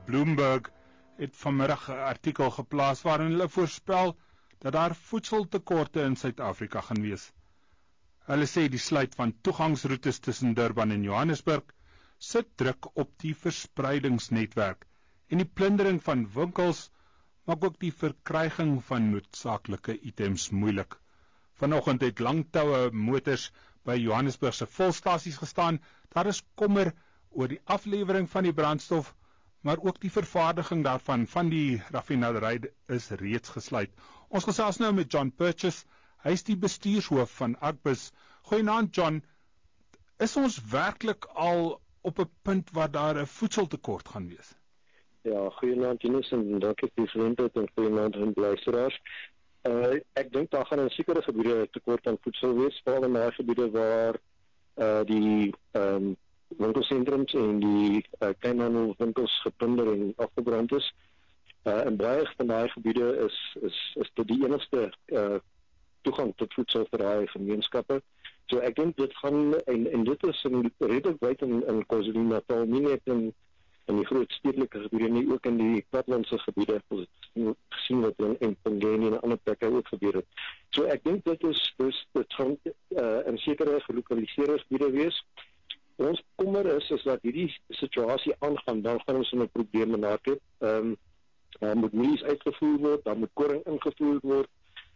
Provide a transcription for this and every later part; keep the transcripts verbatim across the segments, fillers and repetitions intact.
Bloomberg het vanmiddag 'n artikel geplaas waarin hulle voorspel dat daar voedseltekorte in Suid-Afrika gaan wees. Hulle sê die sluit van toegangsroetes tussen Durban en Johannesburg sit druk op die verspreidingsnetwerk en die plundering van winkels maak ook die verkryging van noodsaaklike items moeilik. Vanoggend het langtoue motors by Johannesburg se volstasies gestaan. Daar is kommer oor die aflewering van die brandstof, maar ook die vervaardiging daarvan van die raffinaderry is reeds gesluit. Ons gesels nou met John Purchase. Hy is die bestuurshoof van Agbus. Goeienaand John. Is ons werklik al op 'n punt waar daar 'n voedseltekort gaan wees? Ja, goeienaand Jenus en dankie vir die geleentheid en goeienaand aan luisteraars. Uh, ek dink daar gaan in sekere gebiede 'n tekort aan voedsel wees, veral in daai gebiede waar uh, die um, winkelsentrums en die uh, kleinhandelwinkels geplunder en afgebrand is. Uh, in baie van daai gebiede is is is dit die enigste uh, toegang tot voedsel vir daai gemeenskappe. So ek dink dit gaan en en dit is in redelik wyd in, in KwaZulu-Natal, nie net in in die groot stedelike gebiede nie, ook in die plattelandse gebiede, ons het gesien wat in Empangeni en ander plekke ook gebeur het. So ek dink dit is dus dit gaan uh, in sekere gelokaliseerde gebiede wees. Ons kommer is is dat hierdie situasie aangaan, dan gaan ons in 'n probleem na toe. Ehm um, daar moet mielies uitgevoer word, daar moet koring ingevoer word.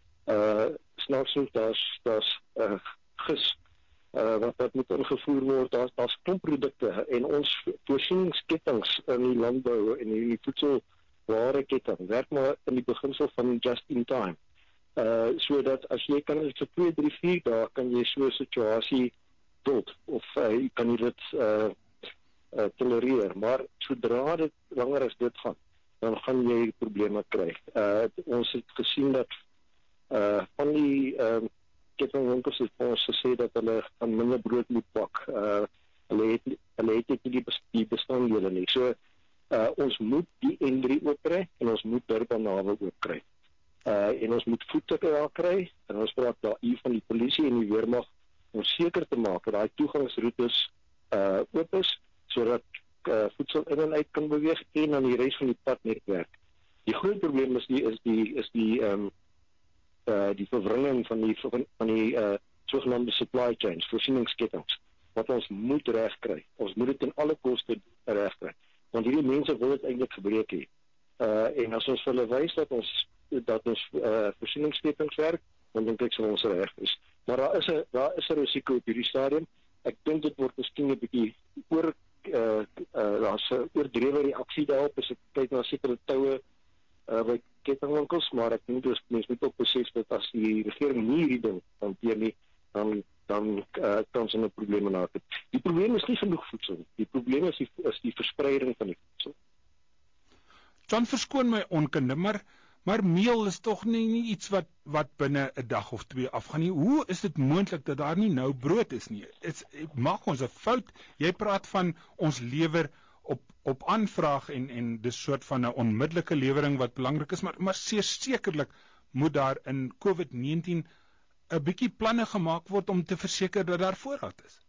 Uh snaaks genoeg daar's daar's uh, gis uh, wat wat moet ingevoer word. Daar's daar's klomprodukte en ons voorsieningskettinge in die landbou en in die voedselwareketting werk maar in die beginsel van just in time. Uh sodat as jy kan vir twee, drie, vier dae kan jy so 'n situasie tot of uh, jy kan jy dit uh, uh, tolereer, maar sodra dit langer as dit gaan, dan gaan jy probleme kry. Uh, ons het gesien dat uh, van die uh, kettingwinkels het ons gesê dat hulle aan minder brood moet pak. Uh, hulle het hulle het nie die, die bestanddele nie. So uh, ons moet die N drie oopkry en ons moet Durban nawe oopkry. Uh, en ons moet voetstukke daar kry en ons praat daar hier van die polisie en die weermag om seker te maak dat daai toegangsroetes uh, oop is, sodat uh, voedsel in en uit kan beweeg en aan die res van die padnetwerk. Die groot probleem is die is die is die um, uh, die verwringing van die van die uh, sogenaamde supply chains, voorsieningskettings, wat ons moet regkry. Ons moet dit ten alle koste regkry, want hierdie mense wil dit eintlik gebreek hê. Uh, en as ons vir hulle wys dat ons dat ons uh, voorsieningskettings werk, dan dink ek sal ons reg is. Maar daar is 'n daar is 'n risiko op hierdie stadium. Ek dink dit word miskien 'n bietjie oor uh, uh, daar's 'n oordrewe reaksie daarop as ek kyk na sekere toue uh, by kettingwinkels, maar ek dink dis mense moet ook besef dat as die regering nie hierdie ding hanteer nie, dan dan uh, kan ons 'n probleem na het. Die probleem is nie genoeg voedsel nie. Die probleem is die, is die verspreiding van die voedsel. John, verskoon my onkunde, maar Maar meel is tog nie, nie iets wat wat binne 'n dag of twee afgaan nie. Hoe is dit moontlik dat daar nie nou brood is nie? Dit maak ons 'n fout. Jy praat van ons lewer op op aanvraag en en dis soort van 'n onmiddellike lewering wat belangrik is, maar maar sekerlik moet daar in COVID negentien 'n bietjie planne gemaak word om te verseker dat daar voorraad is.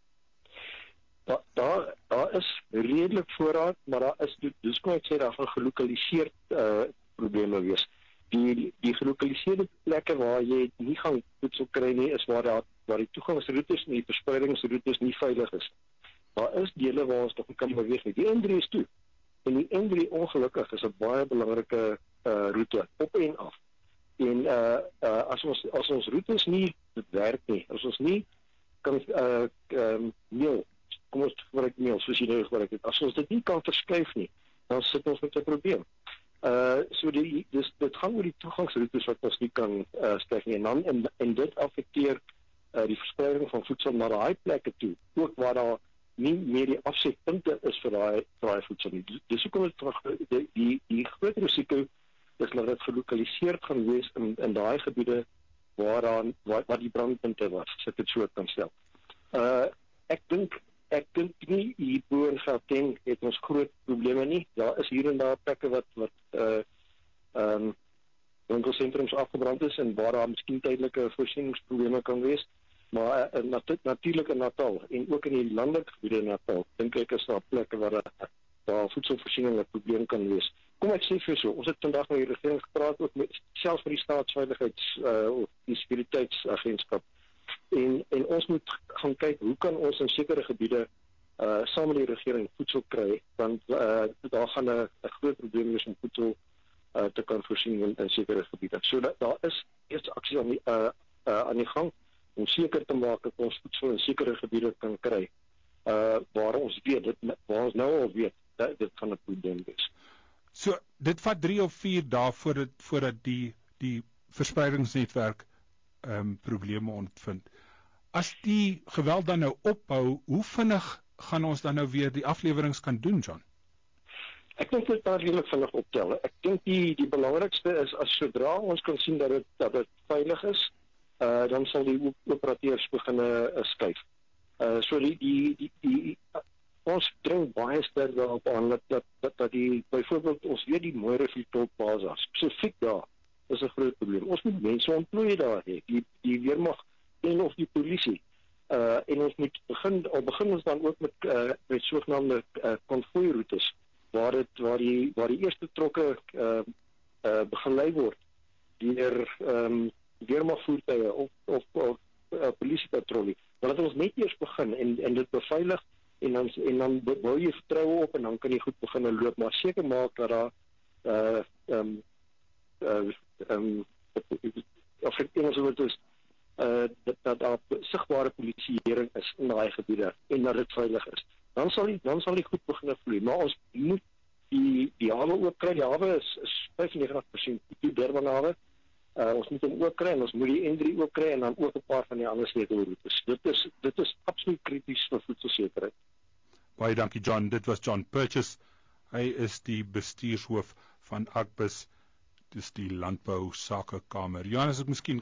Daar daar daar is redelik voorraad, maar daar is dis kom ek sê daar gaan gelokaliseerd uh, probleme wees. Die die gelokaliseerde plekke waar jy nie gaan voedsel kry nie, is waar daar waar die toegangsroetes en die verspreidingsroetes nie veilig is. Daar is dele waar ons nog nie kan beweeg nie. Die N drie is toe. En die N drie ongelukkig is 'n baie belangrike uh, roete op en af. En uh, uh, as ons as ons roetes nie werk nie, as ons nie kan uh, um, meel, kom ons gebruik meel soos jy nou gebruik het. As ons dit nie kan verskuif nie, dan sit ons met 'n probleem. Uh so die dis dit gaan oor die toegangsroetes wat ons nie kan uh, sterk nie en dan en, en dit affekteer uh, die verspreiding van voedsel na daai plekke toe, ook waar daar nie meer die afsetpunte is vir daai vir daai voedsel nie. Dis hoekom dit die die die groot risiko is dat dit gelokaliseerd gaan wees in in daai gebiede waar dan waar, waar die brandpunte was, as ek dit so kan stel. Uh ek dink Ek dink nie hier bo in Gauteng het ons groot probleme nie. Daar is hier en daar plekke wat wat uh ehm um, winkelsentrums afgebrand is en waar daar miskien tydelike voorsieningsprobleme kan wees. Maar uh, nat natuurlik in Natal en ook in die landelike gebiede in Natal, dink ek is daar plekke waar daar daar voedselvoorsiening 'n probleem kan wees. Kom ek sê vir so, ons het vandag met die regering gepraat, ook met, selfs met die staatsveiligheids uh, of die sekuriteitsagentskap. En, en ons moet gaan kyk, hoe kan ons in sekere gebiede uh, saam met die regering voedsel kry, want uh, daar gaan 'n groot probleem wees om voedsel uh, te kan voorsien in, in sekere gebiede. So dat, daar is eers aksie aan die, uh, uh, aan die gang, om seker te maak dat ons voedsel in sekere gebiede kan kry, uh, waar ons weet, dit, waar ons nou al weet, dat dit gaan 'n probleem wees. So, dit vat drie of vier dae voordat, voordat die, die verspreidingsnetwerk um, probleme ontvind. As die geweld dan nou ophou, hoe vinnig gaan ons dan nou weer die aflewerings kan doen, John? Ek dink dit daar redelijk vinnig optel. Ek dink die, die belangrikste is, as sodra ons kan sien dat dit, dat dit veilig is, uh, dan sal die operateurs begin uh, skuif. Uh, so die, die, die, die ons dring baie sterk daarop aan dat, dat, dat, dat die, byvoorbeeld, ons weet die Mooi Rivier Tolplaza, spesifiek daar, is 'n groot probleem. Ons moet mense ontplooi daar hê, die, die weermag en of die polisie. Uh, en ons moet begin, al begin ons dan ook met, uh, met sogenaamde uh, konvooiroutes, waar, het, waar, die, waar die eerste trokke uh, uh, begelei word deur um, weermagvoertuie of, of, of uh, polisiepatrouille. Maar dat ons net eers begin en, en dit beveilig, en dan, en dan bou jy vertroue op en dan kan jy goed begin loop, maar seker maak dat daar uh, um, uh, um, of ek Engels woord is, uh, dat, dat daar sigbare polisieering is in daai gebiede en dat dit veilig is. Dan sal die, dan sal die goed begin vloei, maar ons moet die, die hawe ook kry. Die hawe is, is vyfennegentig persent die Durban hawe. Uh, ons moet hom ook kry en ons moet die N drie ook kry en dan ook 'n paar van die ander sleutelroetes. Dit is, dit is absoluut krities vir voedselsekerheid. Baie dankie, John. Dit was John Purchase. Hy is die bestuurshoof van Agbus, dis die Landbou Sakekamer. Johannes, ek miskien